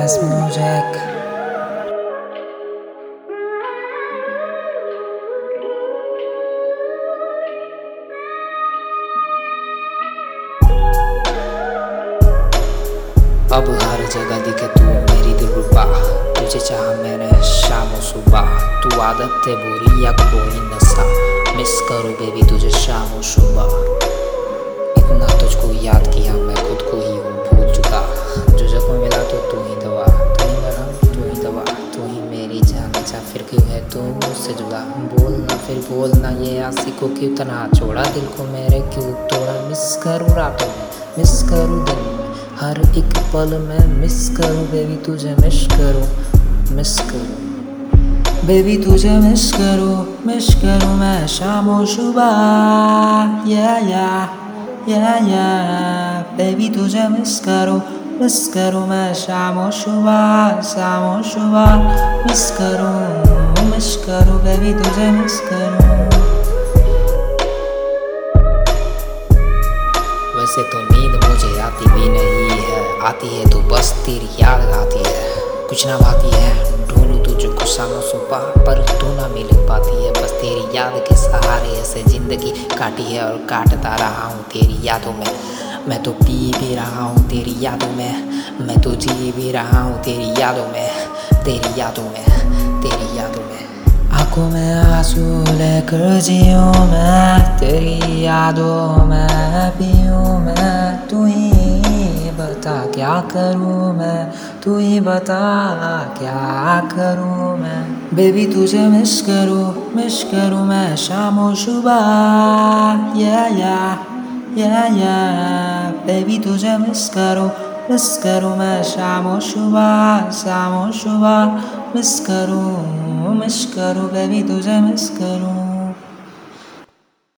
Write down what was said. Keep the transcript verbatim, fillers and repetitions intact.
Small Jack. अब हर जगह दिखे तू मेरी दिलरुबा, तुझे चाहा मैंने शाम और सुबह। तू आदत है बुरी या कोई नशा, मिस करूँ बेबी तुझे शाम और सुबह। इतना तुझको याद किया मैं खुद को ही हूँ भूल चुका। जो जब मिला तो तू ही दवा, तू ही मरहम तू ही दवा, तू ही मेरी जान। अच्छा फिर क्यों है तू मुझसे जुदा, बोलना फिर बोलना ये आसी को क्यों तन्हा छोड़ा, दिल को मेरे क्यों तोड़ा। मिस करूँ रातों में, मिस करूँ दिन में, हर एक पल में मिस करूँ बेबी तुझे मिस करूँ, मिस करूँ बेबी तुझे मिस करूँ, मिस करूँ मैं शाम और सुबह। या या या या बेबी तुझे मिस करूँ, मिस करूँ मैं शाम और सुबह, शाम और सुबह। मिस करूँ, मिस करूँ बेबी तुझे मिस करूँ। वैसे तो नींद मुझे आती भी नहीं है, आती है तो बस तेरी याद आती है। कुछ ना बाती है ढूंढूं तुझको शाम सुबह, पर तू ना मिल पाती है। बस तेरी याद के सहारे ऐसे जिंदगी काटी है और काटता रहा हूँ तेरी यादों में। मैं तो पी भी रहा हूँ तेरी यादों में, मैं तो जी भी रहा हूँ तेरी यादों में, तेरी यादों में, तेरी यादों में। आँखों में आंसू लेकर जियूं मैं, तेरी यादों में पीऊं मैं। तू ही बता क्या करूं मैं, तू ही बता क्या करूं मैं। बेबी तुझे मिस करूं, मिस करूं मैं शाम और सुबह। या या या या बेबी तुझे मिस करूं, मिस करूं मैं शाम और सुबह, शाम और सुबह। मिस करूं, मिस करूं बेबी तुझे मिस करूं।